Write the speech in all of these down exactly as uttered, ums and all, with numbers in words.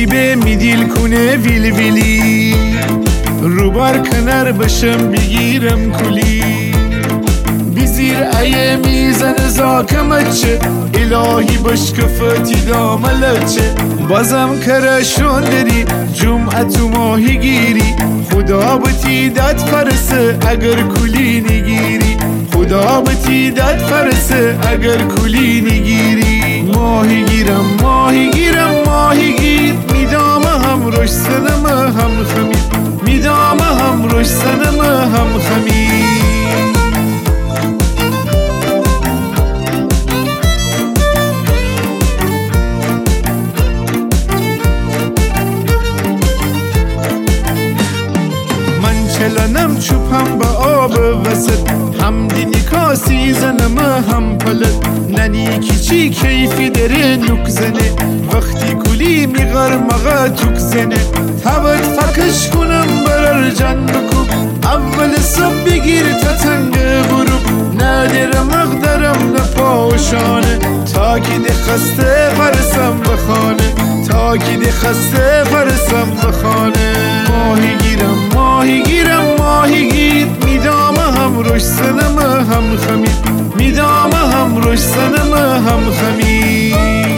به میدیل کنه ویل ویلی، رو بار کنار بشم بگیرم کلی. بیزیر ایه میزن زاکمچه، الهی بشکفتی داملچه. بازم کرشون داری جمعت و ماهی گیری، خدا بتی داد فرسه اگر کلی نگیری. خدا بتی داد فرسه اگر کلی نگیری. ماهی گیرم ماهی گیرم ماهی گیر، میدام هم روش سنم هم خمیر، میدام هم روش سنم هم خمیر. چلنم چوبم با آب وسط، هم دینی کاسی زنم هم پلت. ننی کیچی کیفی داره نوک زنه، وقتی کلی میغر مغا توک زنه. تبت فکش کنم برر جن بکوب، اول صبح بگیر تا تنگ غروب. نداره مقدرم نپاشانه، تا که ده خسته فرسم بخانه، تا که ده خسته فرسم بخانه. ماهی گیرم ماهی گیرم ماهی گیر، میدام هم روش سنم هم خمیر، میدام هم روش سنم هم خمیر.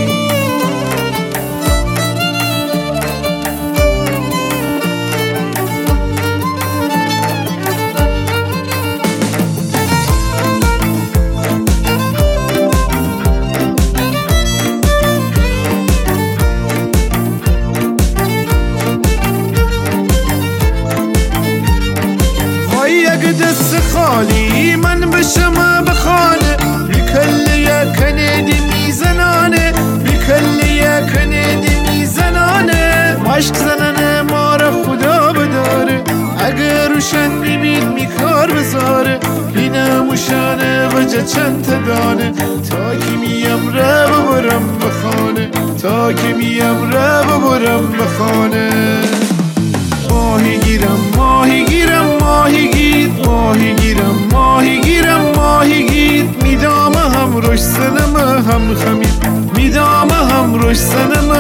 دست خالی من بشم بخانه، بیکلیه کندی میزنانه، بیکلیه کندی میزنانه. مشک زننه ما را خدا بداره، اگر روشن ببین میکار بذاره. بینموشانه وجه چند تا دانه، تا که میم را ببرم بخانه، تا که میم را ببرم بخانه. ماهی گیرم ماهی گیرم ماهی گیر، ماهی گیرم ماهی گیرم ماهی گیر. میدام هم روش سنم هم خمیر، میدام هم روش سنم